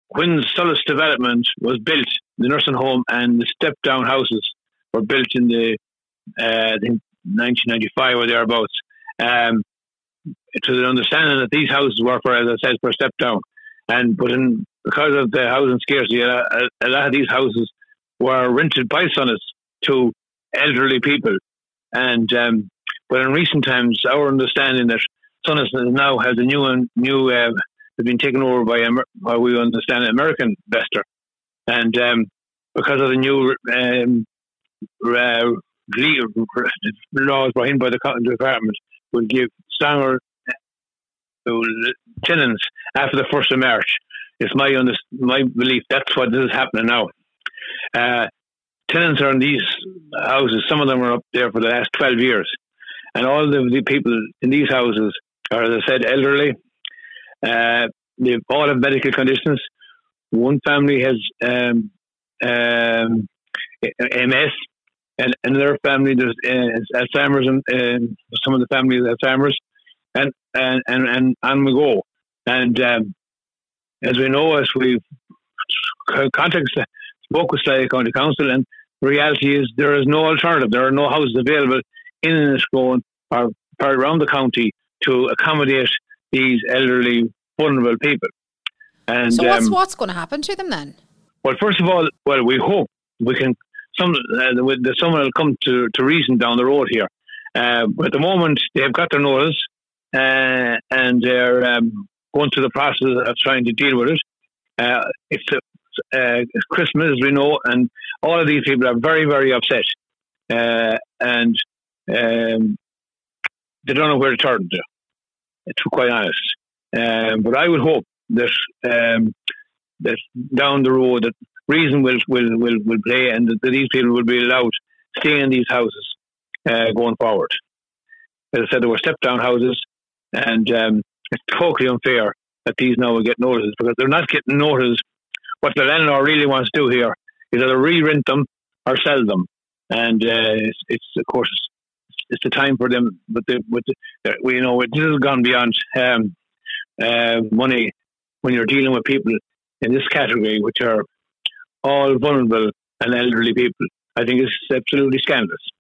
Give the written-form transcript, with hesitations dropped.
when Solis development was built, the nursing home and the step down houses were built in the I think 1995 or thereabouts. To the understanding that these houses were for, as I said, for step down, because of the housing scarcity, a lot of these houses were rented by Solis to elderly people. And but in recent times, our understanding that Solis now has a new has been taken over by what we understand an American investor, and because of the new laws brought in by the department, will give stronger tenants after the 1st of March. It's my belief that's what is happening now. Tenants are in these houses. Some of them are up there for the last 12 years, and all the people in these houses are, as I said, elderly. They all have medical conditions. One family has MS, and another family there's Alzheimer's, and some of the families Alzheimer's, and we go. And as we know, as we've spoke with Sligo County Council, and the reality is there is no alternative. There are no houses available in Enniscrone or around the county to accommodate these elderly, vulnerable people. And so what's going to happen to them then? Well, first of all, we hope we can someone will come to reason down the road here. But at the moment, they have got their notice, and they're going through the process of trying to deal with it. It's Christmas, as we know, and all of these people are very, very upset, and they don't know where to turn to be quite honest. But I would hope that that down the road that reason will play, and that these people will be allowed to stay in these houses going forward. As I said, there were step down houses, and it's totally unfair that these now will get notices, because they're not getting notice. What the landlord really wants to do here is either re-rent them or sell them, and it's of course it's the time for them. But we know this has gone beyond money when you're dealing with people in this category, which are all vulnerable and elderly people. I think it's absolutely scandalous.